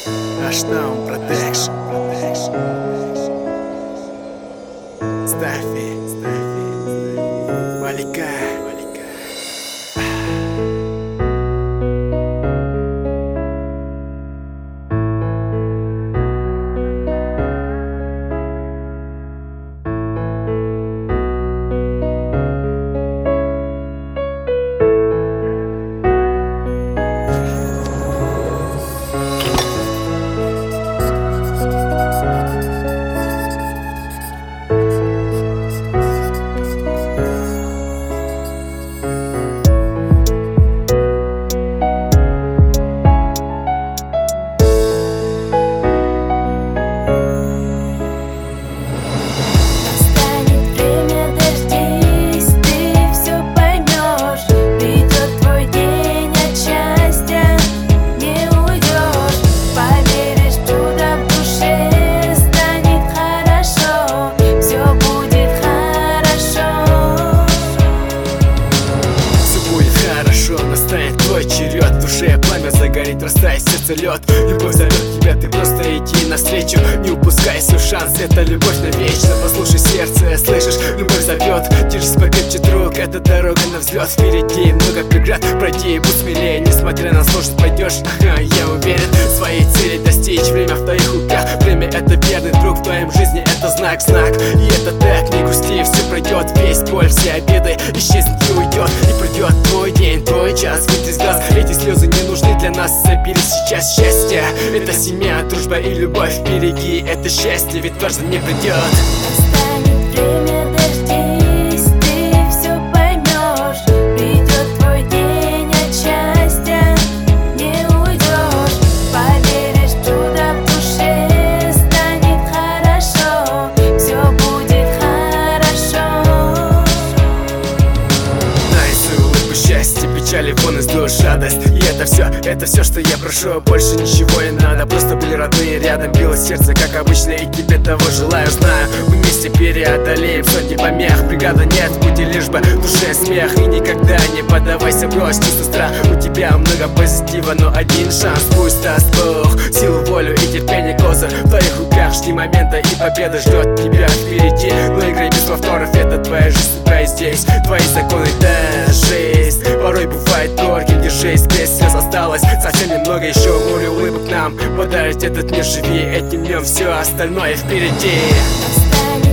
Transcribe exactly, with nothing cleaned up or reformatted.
Ashdown Protection. Staffy, Staffy, Малика. Черед, в душе пламя загорит, растает сердце лед. Любовь зовет тебя, ты просто иди навстречу. Не упускай свой шанс, это любовь навечно. Послушай сердце, слышишь, любовь зовет. Держись покрепче, друг, это дорога на взлет. Впереди много преград, пройди, будь смелее. Несмотря на сложность, пойдешь, ага, я уверен. Своей цели достичь, время в твоих руках. Время это верный друг, в твоем жизни это знак, знак. И это так, не грусти, все пройдет. Весь боль, все обиды исчезнет и уйдет. И придет твой день, твой час, выйти из глаз. Эти слезы не нужны для нас, забери сейчас счастье. Это семья, дружба и любовь, береги это счастье, ведь каждый не придет. Настанет время, дождись, ты все поймешь. Придет твой день, от счастья не уйдешь. Поверишь, чудо в душе, станет хорошо. Все будет хорошо. Дай свою улыбку, счастье, печали вон из душ, радость. И это все, это все, что я прошу. Больше ничего не надо, просто были родные рядом. Билось сердце, как обычно, и тебе того желаю. Знаю, мы вместе переодолеем сотни помех. Бригада нет, пути лишь бы в душе смех. И никогда не поддавайся, брось чувство страх. У тебя много позитива, но один шанс. Пусть даст Бог силу, волю и терпение, козырь в твоих руках. Жди момента, и победа ждет тебя впереди. Но играй без повторов, это твоя жизнь, судьба и здесь твои законы, да, жизнь. Порой бывает горьким, держись, без слез осталось совсем немного, еще море улыбок нам подарит этот мир, живи этим днем, все остальное впереди. Настанет